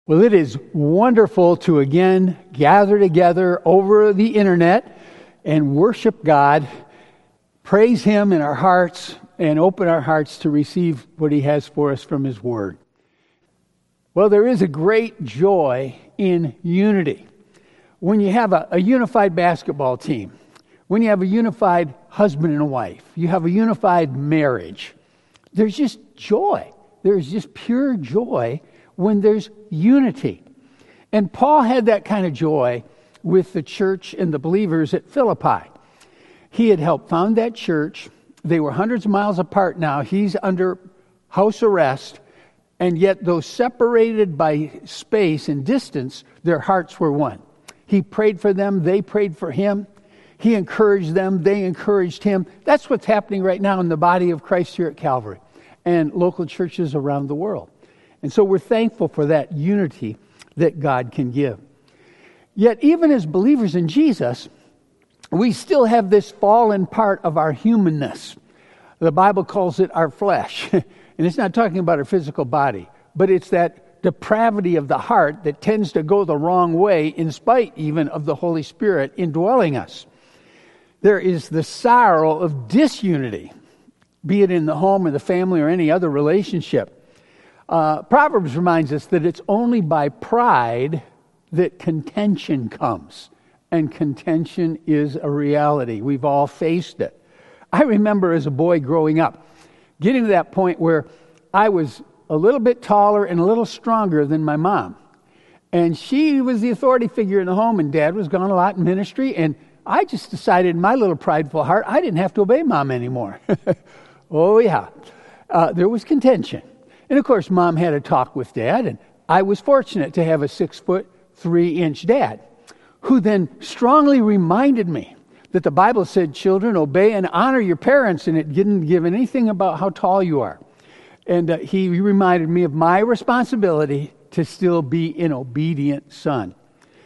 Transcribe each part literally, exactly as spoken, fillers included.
Well, it is wonderful to again gather together over the internet and worship God, praise Him in our hearts, and open our hearts to receive what He has for us from His Word. Well, there is a great joy in unity. When you have a, a unified basketball team, when you have a unified husband and a wife, you have a unified marriage, there's just joy. There's just pure joy when there's unity. And Paul had that kind of joy with the church and the believers at Philippi. He had helped found that church. They were hundreds of miles apart now. He's under house arrest. And yet, though separated by space and distance, their hearts were one. He prayed for them. They prayed for him. He encouraged them. They encouraged him. That's what's happening right now in the body of Christ here at Calvary and local churches around the world. And so we're thankful for that unity that God can give. Yet even as believers in Jesus, we still have this fallen part of our humanness. The Bible calls it our flesh. And it's not talking about our physical body, but it's that depravity of the heart that tends to go the wrong way in spite even of the Holy Spirit indwelling us. There is the sorrow of disunity, be it in the home or the family or any other relationship. Uh, Proverbs reminds us that it's only by pride that contention comes. And contention is a reality. We've all faced it. I remember as a boy growing up, getting to that point where I was a little bit taller and a little stronger than my mom. And she was the authority figure in the home, and Dad was gone a lot in ministry. And I just decided in my little prideful heart, I didn't have to obey Mom anymore. Oh, yeah. Uh, there was contention. And of course, Mom had a talk with Dad, and I was fortunate to have a six foot, three inch dad, who then strongly reminded me that the Bible said, children, obey and honor your parents, and it didn't give anything about how tall you are. And uh, he reminded me of my responsibility to still be an obedient son.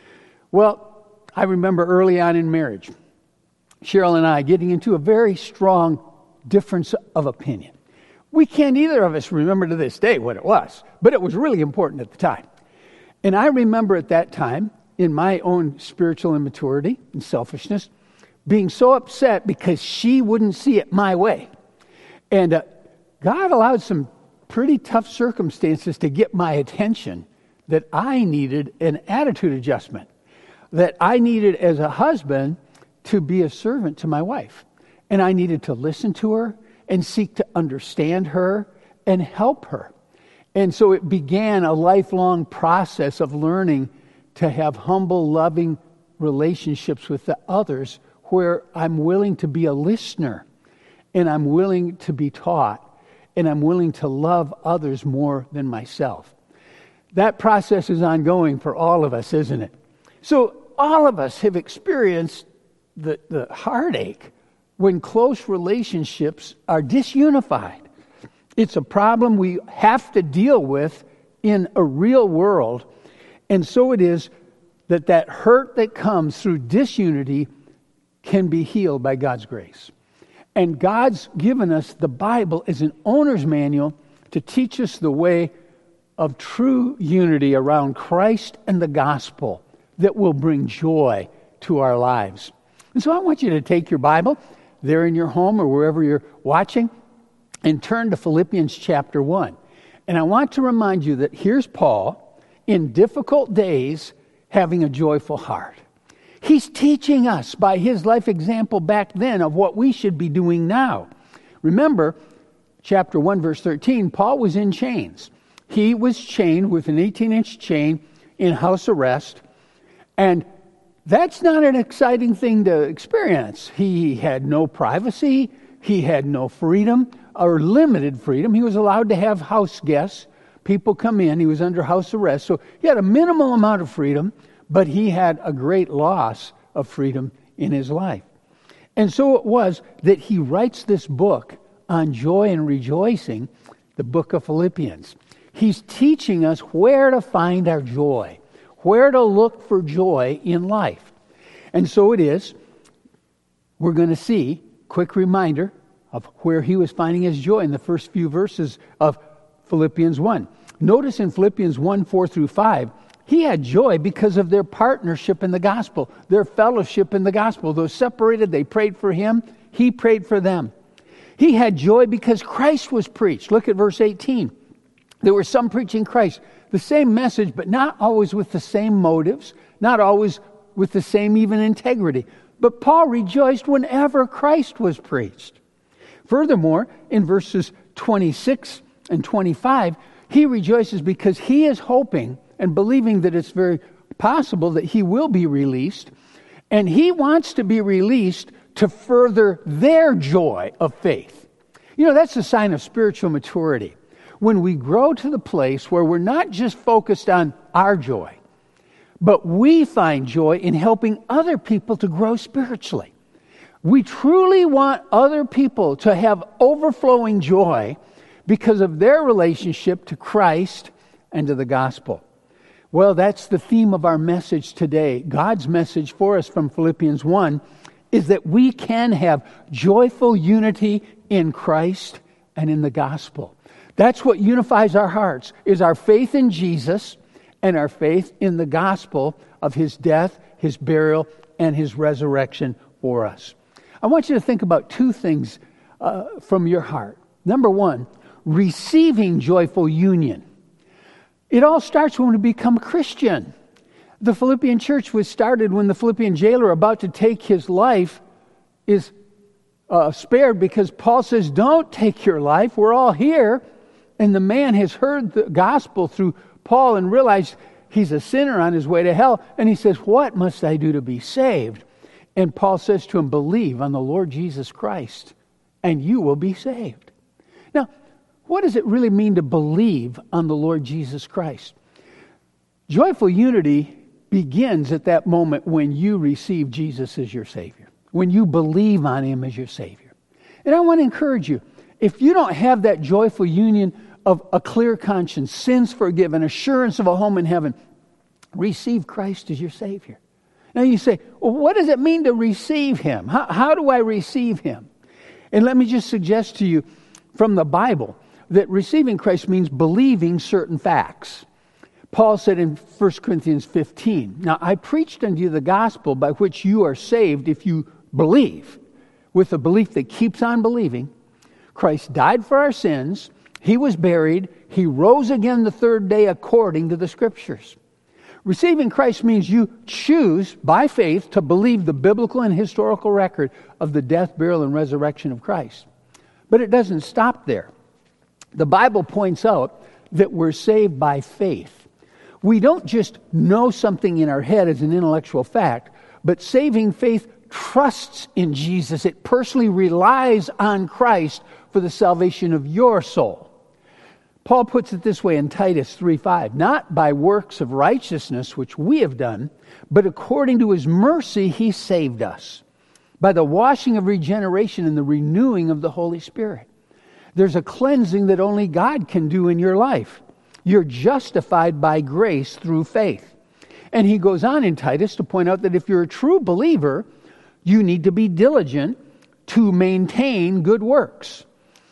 Well, I remember early on in marriage, Cheryl and I getting into a very strong difference of opinion. We can't either of us remember to this day what it was, but it was really important at the time. And I remember at that time, in my own spiritual immaturity and selfishness, being so upset because she wouldn't see it my way. And uh, God allowed some pretty tough circumstances to get my attention that I needed an attitude adjustment, that I needed as a husband to be a servant to my wife. And I needed to listen to her and seek to understand her and help her. And so it began a lifelong process of learning to have humble, loving relationships with the others where I'm willing to be a listener and I'm willing to be taught and I'm willing to love others more than myself. That process is ongoing for all of us, isn't it? So all of us have experienced the, the heartache when close relationships are disunified. It's a problem we have to deal with in a real world. And so it is that that hurt that comes through disunity can be healed by God's grace. And God's given us the Bible as an owner's manual to teach us the way of true unity around Christ and the gospel that will bring joy to our lives. And so I want you to take your Bible there in your home or wherever you're watching and turn to Philippians chapter one. And I want to remind you that here's Paul in difficult days having a joyful heart. He's teaching us by his life example back then of what we should be doing now. Remember, chapter one, verse thirteen, Paul was in chains. He was chained with an eighteen inch chain in house arrest. And that's not an exciting thing to experience. He had no privacy. He had no freedom or limited freedom. He was allowed to have house guests. People come in. He was under house arrest. So he had a minimal amount of freedom, but he had a great loss of freedom in his life. And so it was that he writes this book on joy and rejoicing, the book of Philippians. He's teaching us where to find our joy, where to look for joy in life. And so it is, we're going to see, quick reminder of where he was finding his joy in the first few verses of Philippians one. Notice in Philippians one, four through five, he had joy because of their partnership in the gospel, their fellowship in the gospel. Though separated, they prayed for him. He prayed for them. He had joy because Christ was preached. Look at verse eighteen. There were some preaching Christ, the same message, but not always with the same motives, not always with the same even integrity. But Paul rejoiced whenever Christ was preached. Furthermore, in verses twenty-six and twenty-five, he rejoices because he is hoping and believing that it's very possible that he will be released. And he wants to be released to further their joy of faith. You know, that's a sign of spiritual maturity. When we grow to the place where we're not just focused on our joy, but we find joy in helping other people to grow spiritually. We truly want other people to have overflowing joy because of their relationship to Christ and to the gospel. Well, that's the theme of our message today. God's message for us from Philippians one is that we can have joyful unity in Christ and in the gospel. That's what unifies our hearts, is our faith in Jesus and our faith in the gospel of his death, his burial, and his resurrection for us. I want you to think about two things uh, from your heart. Number one, receiving joyful union. It all starts when we become a Christian. The Philippian church was started when the Philippian jailer about to take his life is uh, spared because Paul says, don't take your life, we're all here. And the man has heard the gospel through Paul and realized he's a sinner on his way to hell. And he says, what must I do to be saved? And Paul says to him, believe on the Lord Jesus Christ, and you will be saved. Now, what does it really mean to believe on the Lord Jesus Christ? Joyful unity begins at that moment when you receive Jesus as your Savior, when you believe on him as your Savior. And I want to encourage you, if you don't have that joyful union of a clear conscience, sins forgiven, assurance of a home in heaven, receive Christ as your Savior. Now you say, well, what does it mean to receive him? How, how do I receive him? And let me just suggest to you from the Bible that receiving Christ means believing certain facts. Paul said in First Corinthians fifteen, now I preached unto you the gospel by which you are saved if you believe, with a belief that keeps on believing. Christ died for our sins, he was buried, he rose again the third day according to the Scriptures. Receiving Christ means you choose by faith to believe the biblical and historical record of the death, burial, and resurrection of Christ. But it doesn't stop there. The Bible points out that we're saved by faith. We don't just know something in our head as an intellectual fact, but saving faith trusts in Jesus. It personally relies on Christ for the salvation of your soul. Paul puts it this way in Titus three five, not by works of righteousness which we have done, but according to his mercy he saved us, by the washing of regeneration and the renewing of the Holy Spirit. There's a cleansing that only God can do in your life. You're justified by grace through faith. And he goes on in Titus to point out that if you're a true believer, you need to be diligent to maintain good works.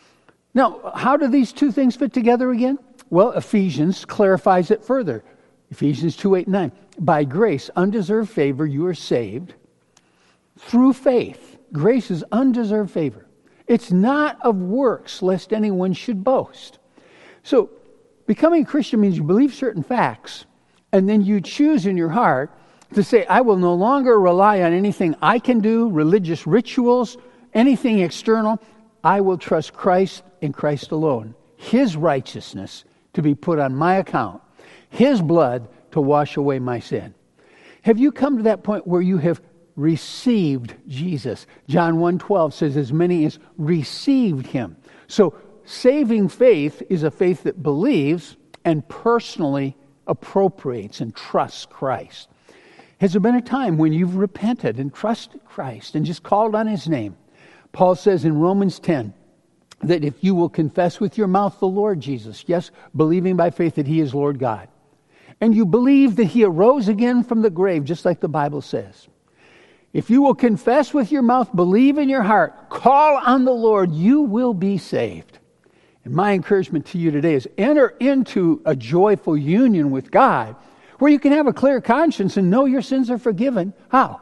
Now, how do these two things fit together again? Well, Ephesians clarifies it further. Ephesians two, eight, nine. By grace, undeserved favor, you are saved through faith. Grace is undeserved favor. It's not of works, lest anyone should boast. So, becoming a Christian means you believe certain facts, and then you choose in your heart to say, I will no longer rely on anything I can do, religious rituals, anything external. I will trust Christ and Christ alone. His righteousness to be put on my account. His blood to wash away my sin. Have you come to that point where you have received Jesus? John one twelve says, as many as received him. So, saving faith is a faith that believes and personally appropriates and trusts Christ. Has there been a time when you've repented and trusted Christ and just called on his name? Paul says in Romans ten that if you will confess with your mouth the Lord Jesus, yes, believing by faith that he is Lord God, and you believe that he arose again from the grave, just like the Bible says, if you will confess with your mouth, believe in your heart, call on the Lord, you will be saved. And my encouragement to you today is enter into a joyful union with God where you can have a clear conscience and know your sins are forgiven. How?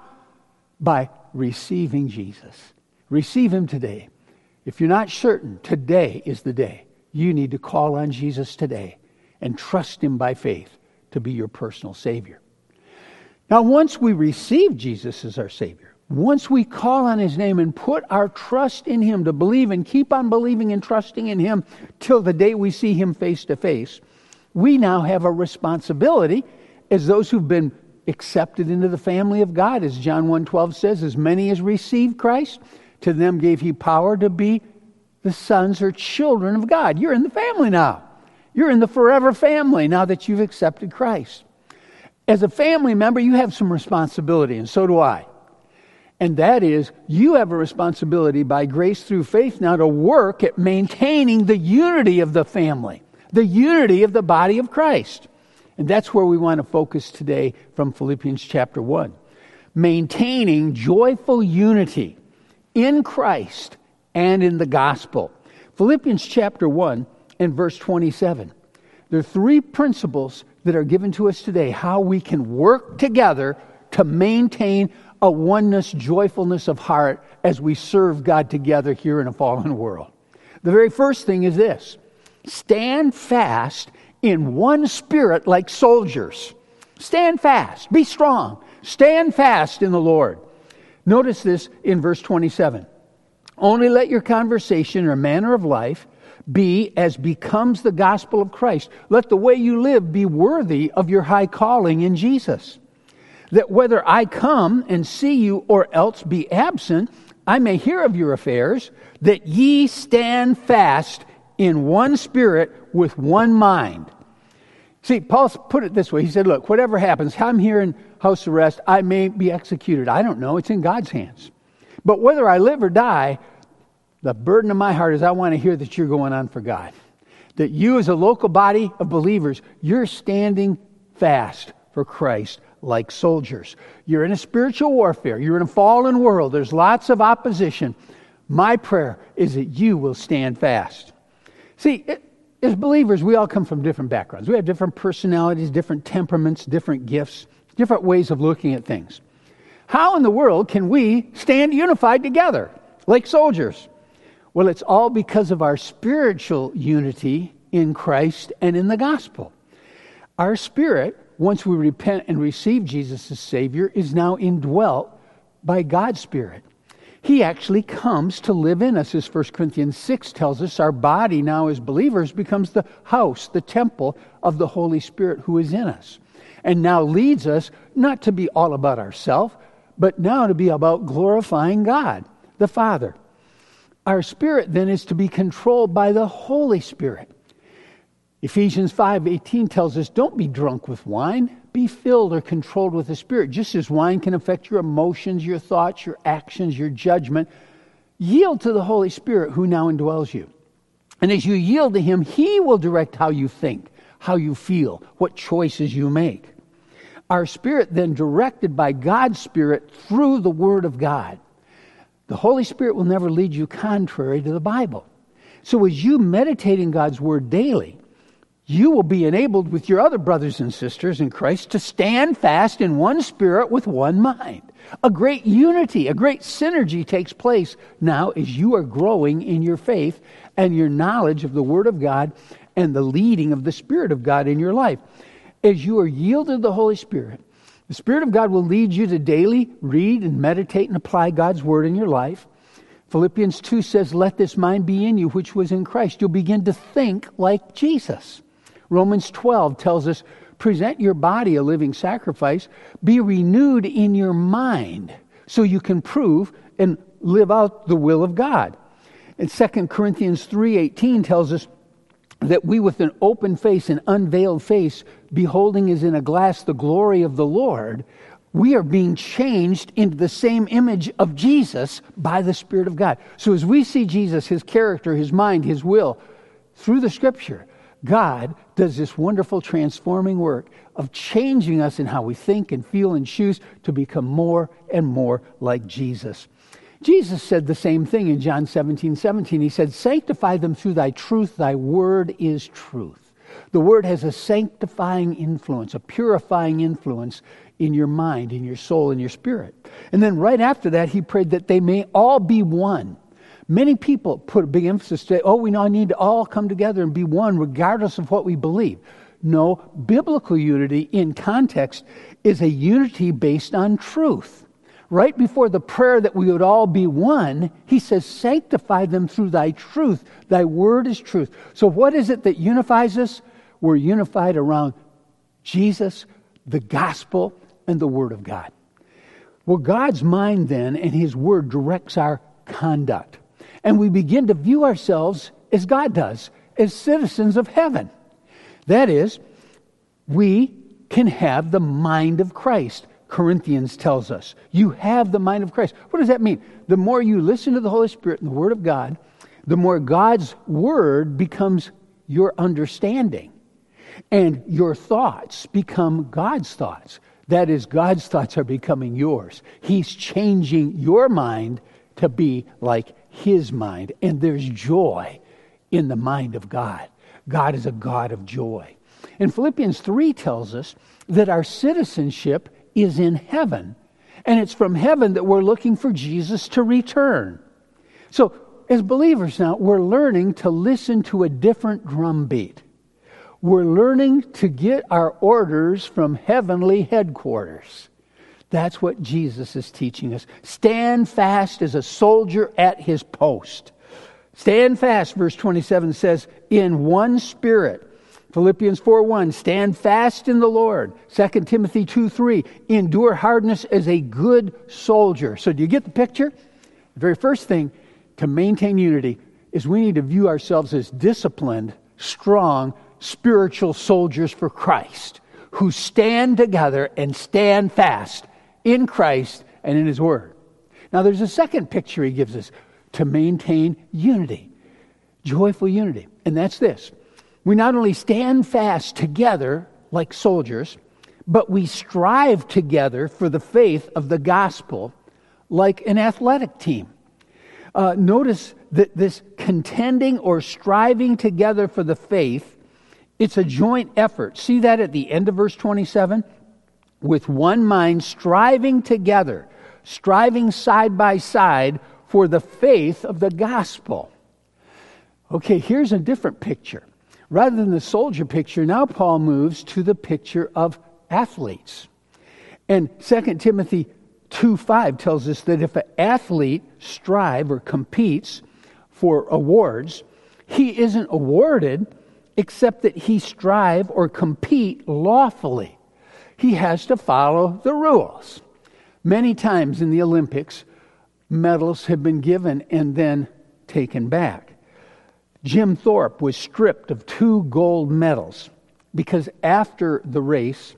By receiving Jesus. Receive him today. If you're not certain, today is the day. You need to call on Jesus today and trust him by faith to be your personal Savior. Now, once we receive Jesus as our Savior, once we call on his name and put our trust in him to believe and keep on believing and trusting in him till the day we see him face to face, we now have a responsibility as those who've been accepted into the family of God. As John one twelve says, as many as received Christ, to them gave he power to be the sons or children of God. You're in the family now. You're in the forever family now that you've accepted Christ. As a family member, you have some responsibility, and so do I. And that is, you have a responsibility by grace through faith now to work at maintaining the unity of the family, the unity of the body of Christ. And that's where we want to focus today from Philippians chapter one. Maintaining joyful unity in Christ and in the gospel. Philippians chapter one and verse twenty-seven. There are three principles that are given to us today, how we can work together to maintain a oneness, joyfulness of heart as we serve God together here in a fallen world. The very first thing is this: stand fast in one spirit like soldiers. Stand fast. Be strong. Stand fast in the Lord. Notice this in verse twenty-seven. Only let your conversation or manner of life be as becomes the gospel of Christ. Let the way you live be worthy of your high calling in Jesus. That whether I come and see you or else be absent, I may hear of your affairs, that ye stand fast in one spirit with one mind. See, Paul put it this way. He said, look, whatever happens, I'm here in house arrest, I may be executed. I don't know. It's in God's hands. But whether I live or die, the burden of my heart is I want to hear that you're going on for God. That you as a local body of believers, you're standing fast for Christ like soldiers. You're in a spiritual warfare. You're in a fallen world. There's lots of opposition. My prayer is that you will stand fast. See, it, as believers, we all come from different backgrounds. We have different personalities, different temperaments, different gifts, different ways of looking at things. How in the world can we stand unified together like soldiers? Well, it's all because of our spiritual unity in Christ and in the gospel. Our spirit, once we repent and receive Jesus as Savior, is now indwelt by God's Spirit. He actually comes to live in us, as First Corinthians six tells us. Our body now as believers becomes the house, the temple of the Holy Spirit who is in us. And now leads us not to be all about ourselves, but now to be about glorifying God, the Father. Our spirit then is to be controlled by the Holy Spirit. Ephesians five eighteen tells us, don't be drunk with wine, be filled or controlled with the Spirit. Just as wine can affect your emotions, your thoughts, your actions, your judgment, yield to the Holy Spirit who now indwells you. And as you yield to Him, He will direct how you think, how you feel, what choices you make. Our spirit then directed by God's Spirit through the Word of God. The Holy Spirit will never lead you contrary to the Bible. So as you meditate in God's Word daily, you will be enabled with your other brothers and sisters in Christ to stand fast in one spirit with one mind. A great unity, a great synergy takes place now as you are growing in your faith and your knowledge of the Word of God and the leading of the Spirit of God in your life. As you are yielded to the Holy Spirit, the Spirit of God will lead you to daily read and meditate and apply God's Word in your life. Philippians two says, let this mind be in you, which was in Christ. You'll begin to think like Jesus. Romans twelve tells us, present your body a living sacrifice, be renewed in your mind, so you can prove and live out the will of God. And Second Corinthians three eighteen tells us that we with an open face and unveiled face, beholding as in a glass the glory of the Lord, we are being changed into the same image of Jesus by the Spirit of God. So as we see Jesus, His character, His mind, His will, through the Scripture, God does this wonderful transforming work of changing us in how we think and feel and choose to become more and more like Jesus. Jesus said the same thing in John seventeen seventeen. He said, sanctify them through thy truth. Thy word is truth. The word has a sanctifying influence, a purifying influence in your mind, in your soul, in your spirit. And then right after that, he prayed that they may all be one. Many people put a big emphasis today, oh, we now need to all come together and be one regardless of what we believe. No, biblical unity in context is a unity based on truth. Right before the prayer that we would all be one, he says, sanctify them through thy truth. Thy word is truth. So what is it that unifies us? We're unified around Jesus, the gospel, and the word of God. Well, God's mind then and his word directs our conduct. And we begin to view ourselves as God does, as citizens of heaven. That is, we can have the mind of Christ. Corinthians tells us, you have the mind of Christ. What does that mean? The more you listen to the Holy Spirit and the Word of God, the more God's Word becomes your understanding. And your thoughts become God's thoughts. That is, God's thoughts are becoming yours. He's changing your mind to be like his mind. And there's joy in the mind of God. God is a God of joy. And Philippians three tells us that our citizenship is in heaven. And it's from heaven that we're looking for Jesus to return. So, as believers now, we're learning to listen to a different drumbeat. We're learning to get our orders from heavenly headquarters. That's what Jesus is teaching us. Stand fast as a soldier at his post. Stand fast, verse twenty-seven says, in one spirit. Philippians four one, stand fast in the Lord. Second Timothy two three, endure hardness as a good soldier. So do you get the picture? The very first thing to maintain unity is we need to view ourselves as disciplined, strong, spiritual soldiers for Christ who stand together and stand fast in Christ and in his word. Now there's a second picture he gives us to maintain unity, joyful unity. And that's this. We not only stand fast together like soldiers, but we strive together for the faith of the gospel like an athletic team. Uh, notice that this contending or striving together for the faith, it's a joint effort. See that at the end of verse twenty-seven? With one mind, striving together, striving side by side for the faith of the gospel. Okay, here's a different picture. Rather than the soldier picture, now Paul moves to the picture of athletes. And Second Timothy two five tells us that if an athlete strives or competes for awards, he isn't awarded except that he strive or compete lawfully. He has to follow the rules. Many times in the Olympics, medals have been given and then taken back. Jim Thorpe was stripped of two gold medals because after the race,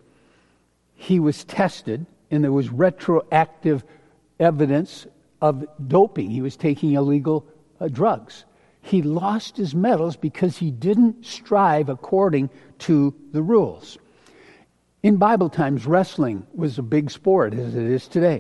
he was tested and there was retroactive evidence of doping. He was taking illegal uh, drugs. He lost his medals because he didn't strive according to the rules. In Bible times, wrestling was a big sport as it is today.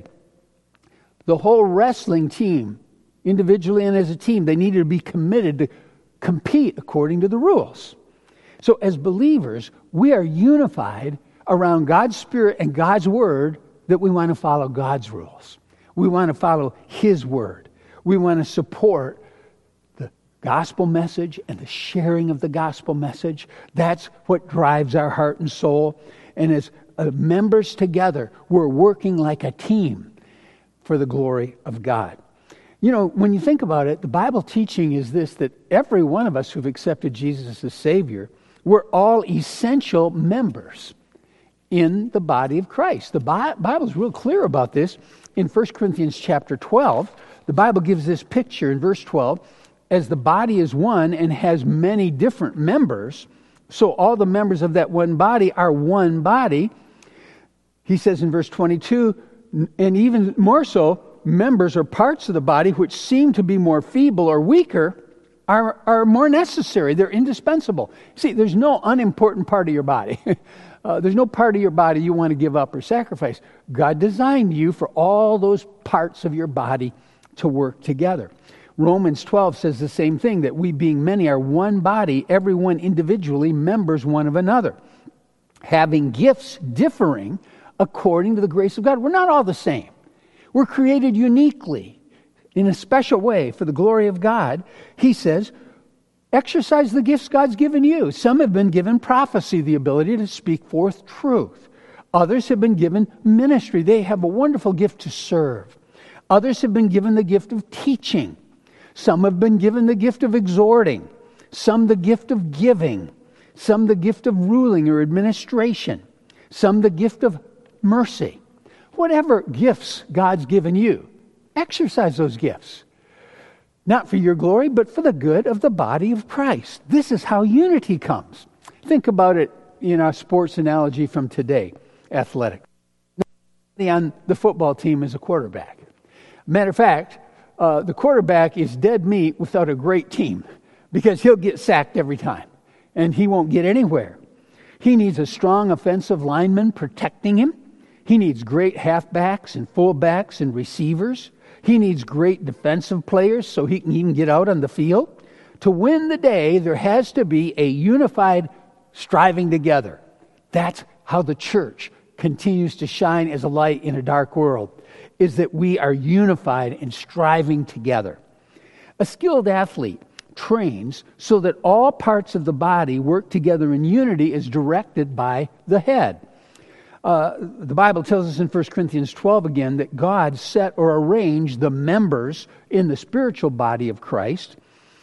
The whole wrestling team, individually and as a team, they needed to be committed to compete according to the rules. So as believers, we are unified around God's Spirit and God's Word that we want to follow God's rules. We want to follow His Word. We want to support the gospel message and the sharing of the gospel message. That's what drives our heart and soul. And as uh, members together, we're working like a team for the glory of God. You know, when you think about it, the Bible teaching is this, that every one of us who've accepted Jesus as Savior, we're all essential members in the body of Christ. The Bible is real clear about this. In First Corinthians chapter twelve, the Bible gives this picture in verse twelve, as the body is one and has many different members, so all the members of that one body are one body. He says in verse twenty-two, and even more so, members or parts of the body which seem to be more feeble or weaker are, are more necessary. They're indispensable. See, there's no unimportant part of your body. uh, there's no part of your body you want to give up or sacrifice. God designed you for all those parts of your body to work together. Romans twelve says the same thing, that we being many are one body, everyone individually members one of another, having gifts differing according to the grace of God. We're not all the same. We're created uniquely in a special way for the glory of God. He says, exercise the gifts God's given you. Some have been given prophecy, the ability to speak forth truth. Others have been given ministry. They have a wonderful gift to serve. Others have been given the gift of teaching. Some have been given the gift of exhorting. Some the gift of giving. Some the gift of ruling or administration. Some the gift of mercy. Whatever gifts God's given you, exercise those gifts. Not for your glory, but for the good of the body of Christ. This is how unity comes. Think about it in our sports analogy from today, athletic. Nobody on the football team is a quarterback. Matter of fact, uh, the quarterback is dead meat without a great team, because he'll get sacked every time, and he won't get anywhere. He needs a strong offensive lineman protecting him. He needs great halfbacks and fullbacks and receivers. He needs great defensive players so he can even get out on the field. To win the day, there has to be a unified striving together. That's how the church continues to shine as a light in a dark world, is that we are unified and striving together. A skilled athlete trains so that all parts of the body work together in unity as directed by the head. Uh, the Bible tells us in First Corinthians twelve again that God set or arranged the members in the spiritual body of Christ,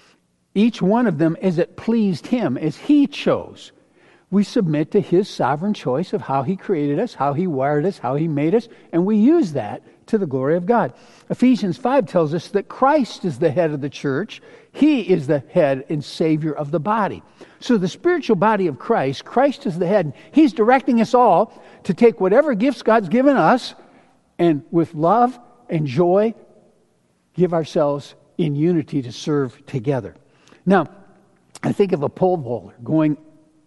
each one of them as it pleased Him, as He chose. We submit to His sovereign choice of how He created us, how He wired us, how He made us, and we use that to the glory of God. Ephesians five tells us that Christ is the head of the church. He is the head and Savior of the body. So the spiritual body of Christ, Christ is the head. He's directing us all to take whatever gifts God's given us and with love and joy give ourselves in unity to serve together. Now, I think of a pole vaulter going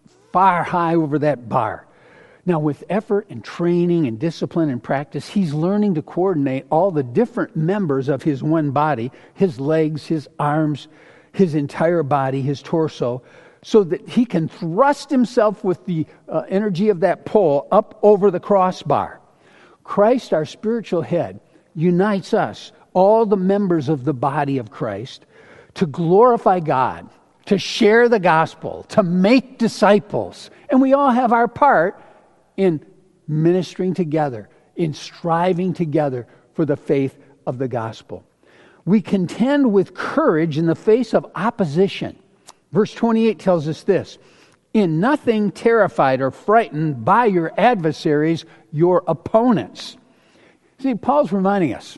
far high over that bar. Now, with effort and training and discipline and practice, he's learning to coordinate all the different members of his one body, his legs, his arms, his entire body, his torso, so that he can thrust himself with the uh, energy of that pole up over the crossbar. Christ, our spiritual head, unites us, all the members of the body of Christ, to glorify God, to share the gospel, to make disciples. And we all have our part in ministering together, in striving together for the faith of the gospel. We contend with courage in the face of opposition. Verse twenty-eight tells us this: in nothing terrified or frightened by your adversaries, your opponents. See, Paul's reminding us,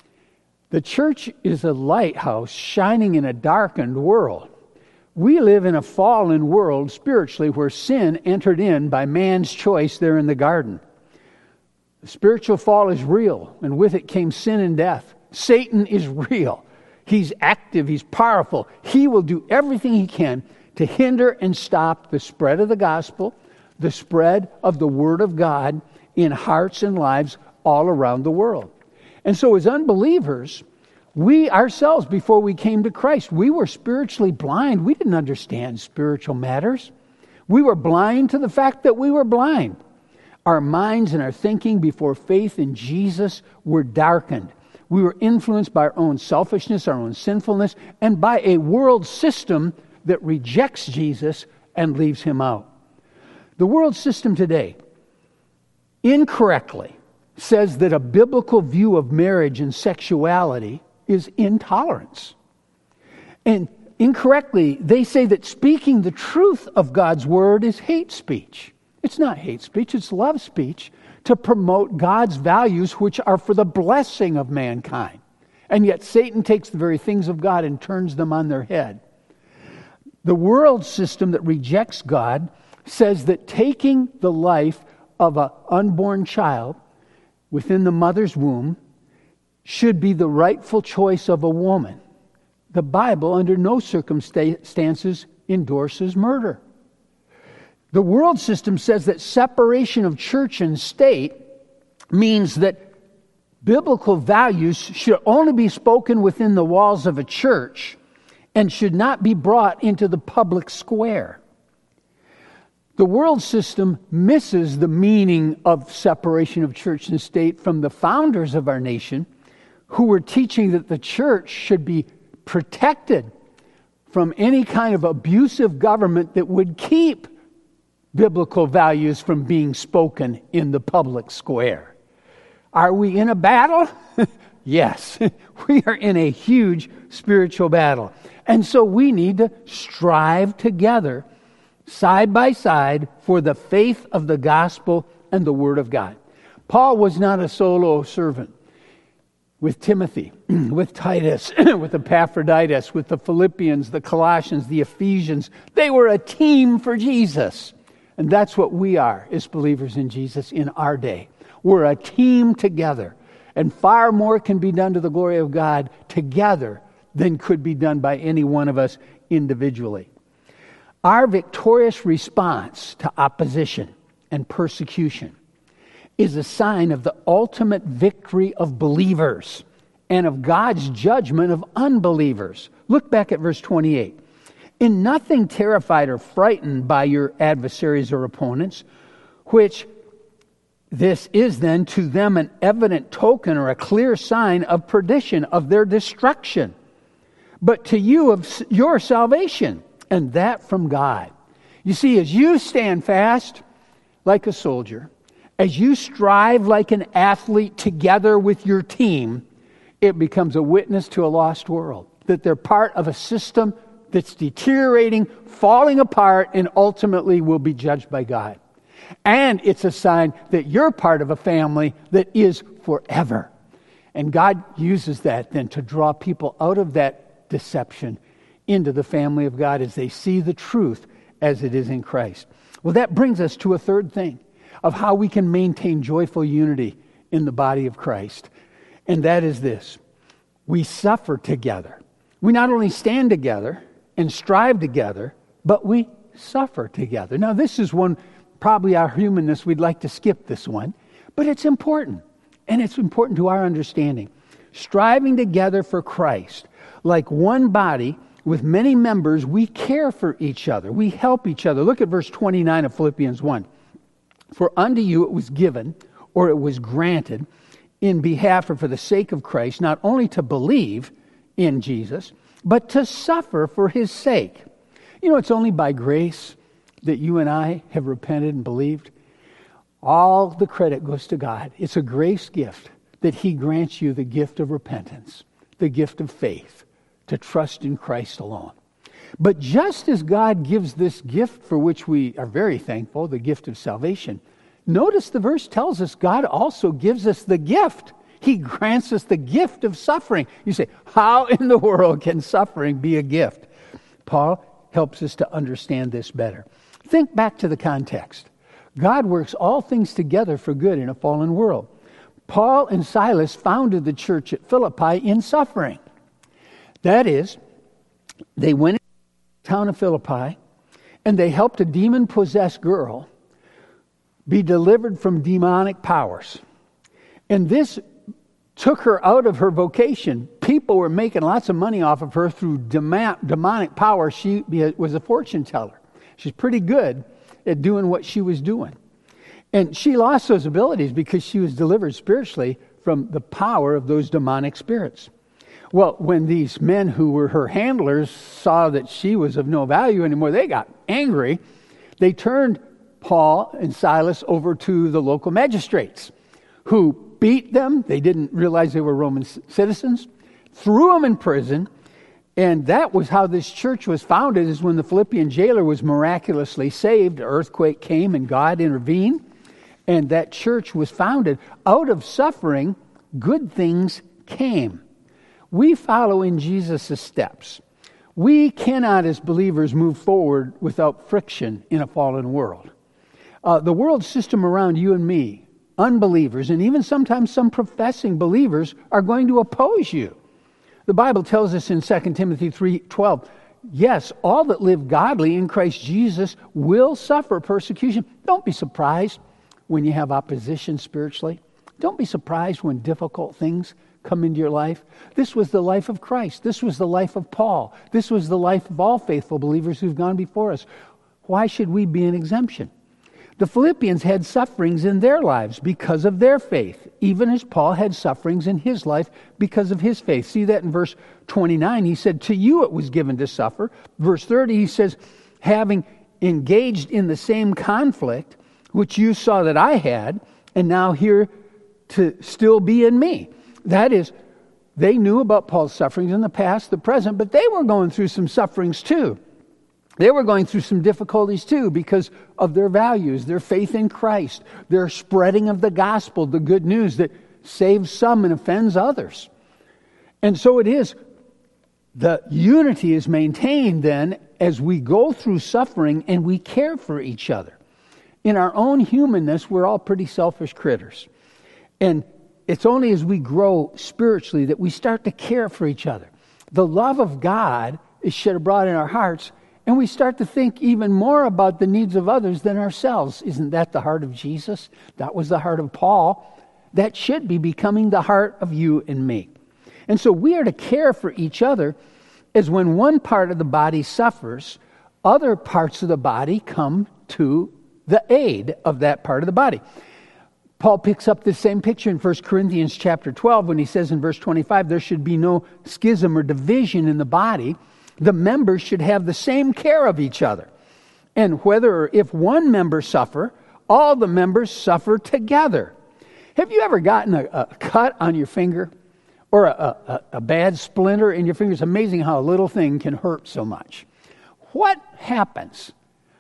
the church is a lighthouse shining in a darkened world. We live in a fallen world spiritually where sin entered in by man's choice there in the garden. The spiritual fall is real, and with it came sin and death. Satan is real. He's active. He's powerful. He will do everything he can to hinder and stop the spread of the gospel, the spread of the Word of God in hearts and lives all around the world. And so as unbelievers, we ourselves, before we came to Christ, we were spiritually blind. We didn't understand spiritual matters. We were blind to the fact that we were blind. Our minds and our thinking before faith in Jesus were darkened. We were influenced by our own selfishness, our own sinfulness, and by a world system that rejects Jesus and leaves Him out. The world system today incorrectly says that a biblical view of marriage and sexuality is intolerance. And incorrectly, they say that speaking the truth of God's Word is hate speech. It's not hate speech, it's love speech to promote God's values, which are for the blessing of mankind. And yet Satan takes the very things of God and turns them on their head. The world system that rejects God says that taking the life of an unborn child within the mother's womb should be the rightful choice of a woman. The Bible, under no circumstances, endorses murder. The world system says that separation of church and state means that Biblical values should only be spoken within the walls of a church and should not be brought into the public square. The world system misses the meaning of separation of church and state from the founders of our nation, who were teaching that the church should be protected from any kind of abusive government that would keep biblical values from being spoken in the public square. Are we in a battle? Yes, we are in a huge spiritual battle. And so we need to strive together, side by side, for the faith of the gospel and the word of God. Paul was not a solo servant. With Timothy, with Titus, with Epaphroditus, with the Philippians, the Colossians, the Ephesians, they were a team for Jesus. And that's what we are as believers in Jesus in our day. We're a team together. And far more can be done to the glory of God together than could be done by any one of us individually. Our victorious response to opposition and persecution is a sign of the ultimate victory of believers and of God's judgment of unbelievers. Look back at verse twenty-eight. In nothing terrified or frightened by your adversaries or opponents, which this is then to them an evident token or a clear sign of perdition, of their destruction, but to you of your salvation, and that from God. You see, as you stand fast like a soldier, as you strive like an athlete together with your team, it becomes a witness to a lost world, that they're part of a system that's deteriorating, falling apart, and ultimately will be judged by God. And it's a sign that you're part of a family that is forever. And God uses that then to draw people out of that deception into the family of God as they see the truth as it is in Christ. Well, that brings us to a third thing of how we can maintain joyful unity in the body of Christ. And that is this: we suffer together. We not only stand together and strive together, but we suffer together. Now, this is one, probably our humanness, we'd like to skip this one, but it's important. And it's important to our understanding. Striving together for Christ, like one body with many members, we care for each other. We help each other. Look at verse twenty-nine of Philippians one. For unto you it was given, or it was granted, in behalf or for the sake of Christ, not only to believe in Jesus, but to suffer for his sake. You know, it's only by grace that you and I have repented and believed. All the credit goes to God. It's a grace gift that he grants you the gift of repentance, the gift of faith, to trust in Christ alone. But just as God gives this gift for which we are very thankful, the gift of salvation, notice the verse tells us God also gives us the gift. He grants us the gift of suffering. You say, how in the world can suffering be a gift? Paul helps us to understand this better. Think back to the context. God works all things together for good in a fallen world. Paul and Silas founded the church at Philippi in suffering. That is, they went into the town of Philippi and they helped a demon-possessed girl be delivered from demonic powers. And this took her out of her vocation. People were making lots of money off of her through demonic power. She was a fortune teller. She's pretty good at doing what she was doing. And she lost those abilities because she was delivered spiritually from the power of those demonic spirits. Well, when these men who were her handlers saw that she was of no value anymore, they got angry. They turned Paul and Silas over to the local magistrates, who beat them. They didn't realize they were Roman citizens, threw them in prison. And that was how this church was founded, is when the Philippian jailer was miraculously saved. An earthquake came and God intervened. And that church was founded. Out of suffering, good things came. We follow in Jesus' steps. We cannot, as believers, move forward without friction in a fallen world. Uh, the world system around you and me, unbelievers, and even sometimes some professing believers, are going to oppose you. The Bible tells us in Second Timothy three twelve, yes, all that live godly in Christ Jesus will suffer persecution. Don't be surprised when you have opposition spiritually. Don't be surprised when difficult things come into your life. This was the life of Christ. This was the life of Paul. This was the life of all faithful believers who've gone before us. Why should we be an exemption? The Philippians had sufferings in their lives because of their faith, even as Paul had sufferings in his life because of his faith. See that in verse twenty-nine. He said, to you it was given to suffer. Verse thirty, he says, having engaged in the same conflict, which you saw that I had, and now here to still be in me. That is, they knew about Paul's sufferings in the past, the present, but they were going through some sufferings too. They were going through some difficulties too because of their values, their faith in Christ, their spreading of the gospel, the good news that saves some and offends others. And so it is, the unity is maintained then as we go through suffering and we care for each other. In our own humanness, we're all pretty selfish critters. And it's only as we grow spiritually that we start to care for each other. The love of God is shed abroad in our hearts, and we start to think even more about the needs of others than ourselves. Isn't that the heart of Jesus? That was the heart of Paul. That should be becoming the heart of you and me. And so we are to care for each other as when one part of the body suffers, other parts of the body come to the aid of that part of the body. Paul picks up this same picture in First Corinthians chapter twelve when he says in verse twenty-five, there should be no schism or division in the body. The members should have the same care of each other. And whether or if one member suffer, all the members suffer together. Have you ever gotten a, a cut on your finger or a, a, a bad splinter in your finger? It's amazing how a little thing can hurt so much. What happens?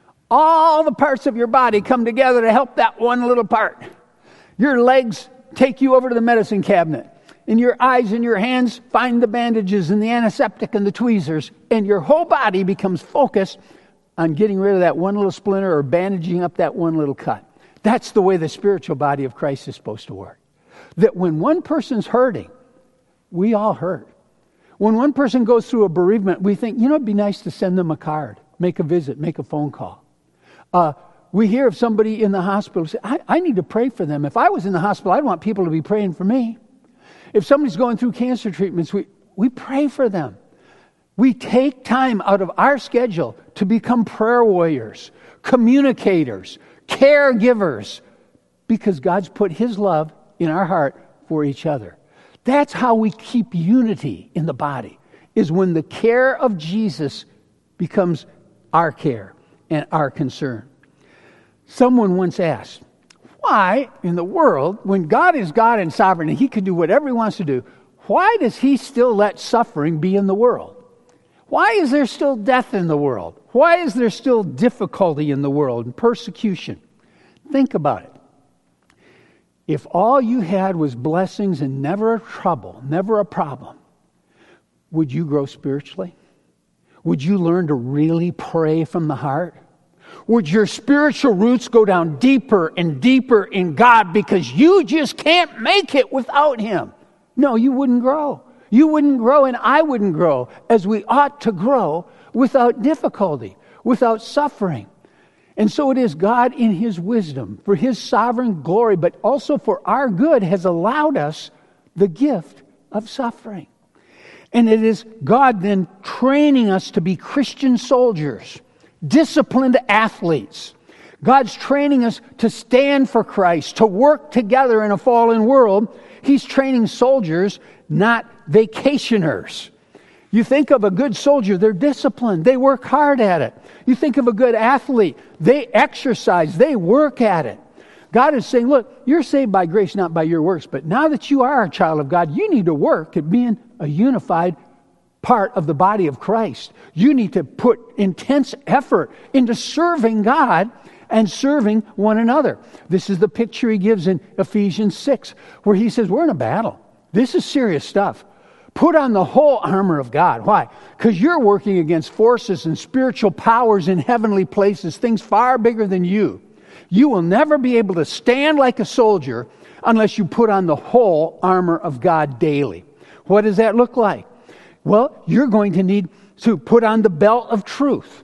All the parts of your body come together to help that one little part. Your legs take you over to the medicine cabinet. And your eyes and your hands find the bandages and the antiseptic and the tweezers. And your whole body becomes focused on getting rid of that one little splinter or bandaging up that one little cut. That's the way the spiritual body of Christ is supposed to work. That when one person's hurting, we all hurt. When one person goes through a bereavement, we think, you know, it'd be nice to send them a card, make a visit, make a phone call. Uh, we hear of somebody in the hospital say, I, I need to pray for them. If I was in the hospital, I'd want people to be praying for me. If somebody's going through cancer treatments, we, we pray for them. We take time out of our schedule to become prayer warriors, communicators, caregivers, because God's put His love in our heart for each other. That's how we keep unity in the body, is when the care of Jesus becomes our care and our concern. Someone once asked, why in the world, when God is God and sovereign and He can do whatever He wants to do, why does He still let suffering be in the world? Why is there still death in the world? Why is there still difficulty in the world and persecution? Think about it. If all you had was blessings and never a trouble, never a problem, would you grow spiritually? Would you learn to really pray from the heart? Would your spiritual roots go down deeper and deeper in God because you just can't make it without Him? No, you wouldn't grow. You wouldn't grow and I wouldn't grow as we ought to grow without difficulty, without suffering. And so it is God in His wisdom, for His sovereign glory, but also for our good, has allowed us the gift of suffering. And it is God then training us to be Christian soldiers, disciplined athletes. God's training us to stand for Christ, to work together in a fallen world. He's training soldiers, not vacationers. You think of a good soldier, they're disciplined. They work hard at it. You think of a good athlete, they exercise, they work at it. God is saying, look, you're saved by grace, not by your works. But now that you are a child of God, you need to work at being a unified part of the body of Christ. You need to put intense effort into serving God and serving one another. This is the picture he gives in Ephesians six, where he says, we're in a battle. This is serious stuff. Put on the whole armor of God. Why? Because you're working against forces and spiritual powers in heavenly places, things far bigger than you. You will never be able to stand like a soldier unless you put on the whole armor of God daily. What does that look like? Well, you're going to need to put on the belt of truth.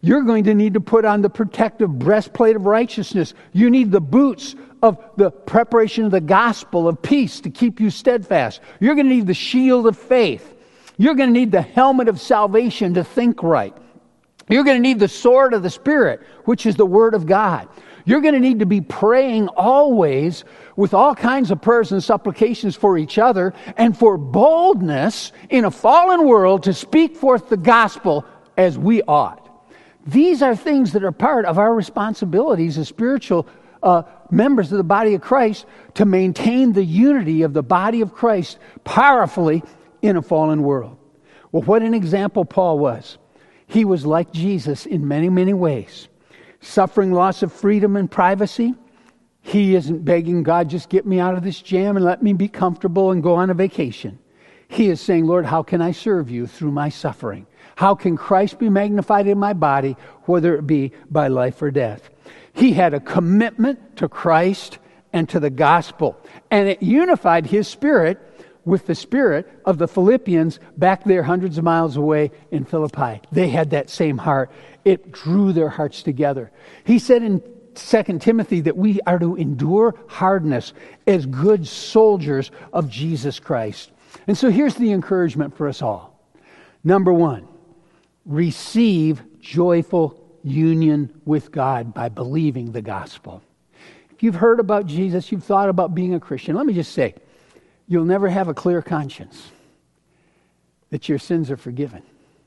You're going to need to put on the protective breastplate of righteousness. You need the boots of the preparation of the gospel of peace to keep you steadfast. You're going to need the shield of faith. You're going to need the helmet of salvation to think right. You're going to need the sword of the Spirit, which is the Word of God. You're going to need to be praying always with all kinds of prayers and supplications for each other and for boldness in a fallen world to speak forth the gospel as we ought. These are things that are part of our responsibilities as spiritual uh, members of the body of Christ to maintain the unity of the body of Christ powerfully in a fallen world. Well, what an example Paul was. He was like Jesus in many, many ways. Suffering loss of freedom and privacy. He isn't begging God, just get me out of this jam and let me be comfortable and go on a vacation. He is saying, Lord, how can I serve you through my suffering? How can Christ be magnified in my body, whether it be by life or death? He had a commitment to Christ and to the gospel. And it unified his spirit with the spirit of the Philippians back there hundreds of miles away in Philippi. They had that same heart. It drew their hearts together. He said in Second Timothy that we are to endure hardness as good soldiers of Jesus Christ. And so here's the encouragement for us all. Number one, receive joyful union with God by believing the gospel. If you've heard about Jesus, you've thought about being a Christian, let me just say, you'll never have a clear conscience that your sins are forgiven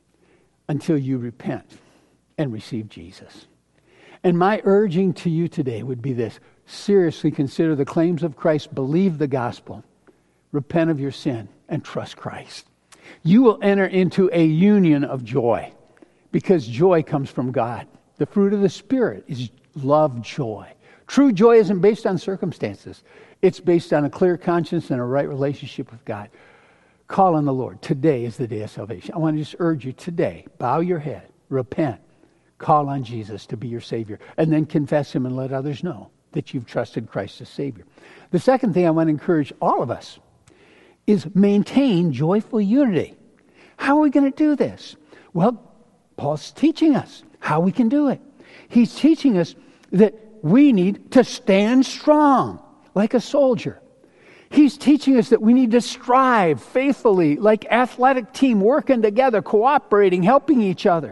until you repent and receive Jesus. And my urging to you today would be this: seriously consider the claims of Christ, believe the gospel, repent of your sin, and trust Christ. You will enter into a union of joy because joy comes from God. The fruit of the Spirit is love, joy. True joy isn't based on circumstances. It's based on a clear conscience and a right relationship with God. Call on the Lord. Today is the day of salvation. I want to just urge you today, bow your head, repent, call on Jesus to be your Savior, and then confess Him and let others know that you've trusted Christ as Savior. The second thing I want to encourage all of us is maintain joyful unity. How are we going to do this? Well, Paul's teaching us how we can do it. He's teaching us that we need to stand strong like a soldier. He's teaching us that we need to strive faithfully like athletic team, working together, cooperating, helping each other.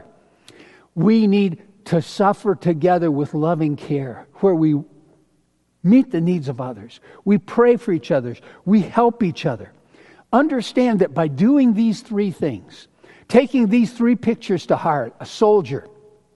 We need to suffer together with loving care, where we meet the needs of others. We pray for each other. We help each other. Understand that by doing these three things, taking these three pictures to heart, a soldier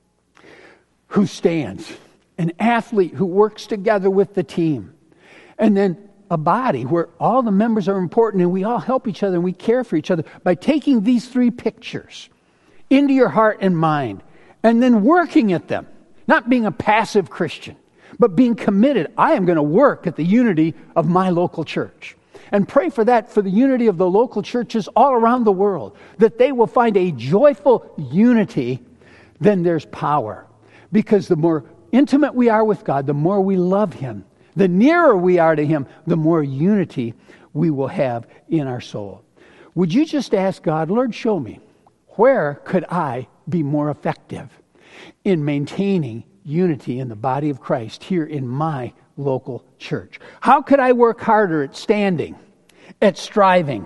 who stands, an athlete who works together with the team, and then a body where all the members are important and we all help each other and we care for each other. By taking these three pictures into your heart and mind and then working at them, not being a passive Christian, but being committed. I am going to work at the unity of my local church. And pray for that, for the unity of the local churches all around the world, that they will find a joyful unity. Then there's power. Because the more intimate we are with God, the more we love Him, the nearer we are to Him, the more unity we will have in our soul. Would you just ask God, Lord, show me, where could I be more effective in maintaining unity in the body of Christ here in my local church? How could I work harder at standing, at striving,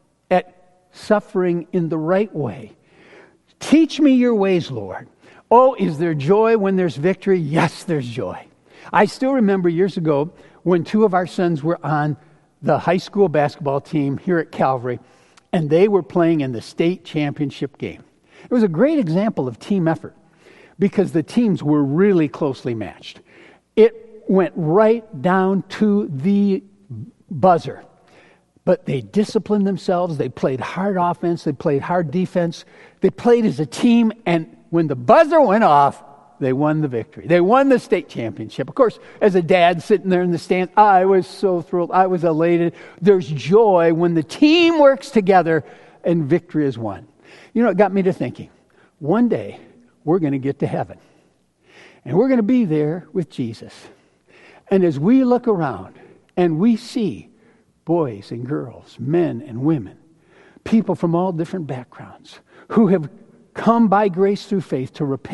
at suffering in the right way? Teach me your ways, Lord. Oh, is there joy when there's victory? Yes, there's joy. I still remember years ago when two of our sons were on the high school basketball team here at Calvary, and they were playing in the state championship game. It was a great example of team effort because the teams were really closely matched. It went right down to the buzzer. But they disciplined themselves. They played hard offense. They played hard defense. They played as a team. And when the buzzer went off, they won the victory. They won the state championship. Of course, as a dad sitting there in the stands, I was so thrilled. I was elated. There's joy when the team works together and victory is won. You know, it got me to thinking, one day we're going to get to heaven. And we're going to be there with Jesus. And as we look around and we see boys and girls, men and women, people from all different backgrounds who have come by grace through faith to repent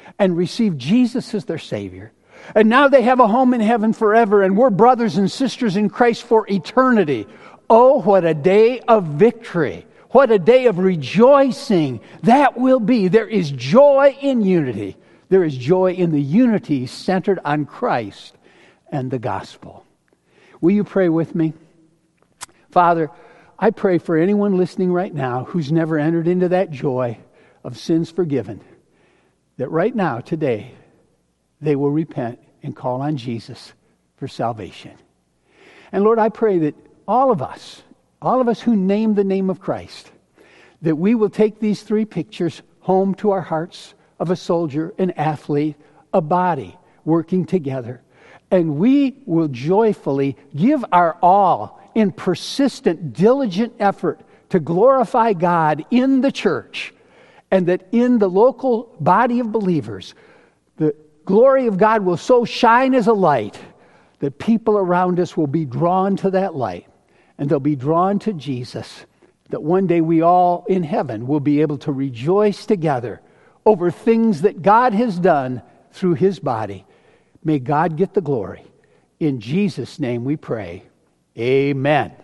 and received Jesus as their Savior. And now they have a home in heaven forever, and we're brothers and sisters in Christ for eternity. Oh, what a day of victory. What a day of rejoicing that will be. There is joy in unity. There is joy in the unity centered on Christ and the gospel. Will you pray with me? Father, I pray for anyone listening right now who's never entered into that joy of sins forgiven, that right now, today, they will repent and call on Jesus for salvation. And Lord, I pray that all of us, all of us who name the name of Christ, that we will take these three pictures home to our hearts of a soldier, an athlete, a body working together. And we will joyfully give our all in persistent, diligent effort to glorify God in the church, and that in the local body of believers, the glory of God will so shine as a light that people around us will be drawn to that light, and they'll be drawn to Jesus, that one day we all in heaven will be able to rejoice together over things that God has done through His body. May God get the glory. In Jesus' name we pray. Amen.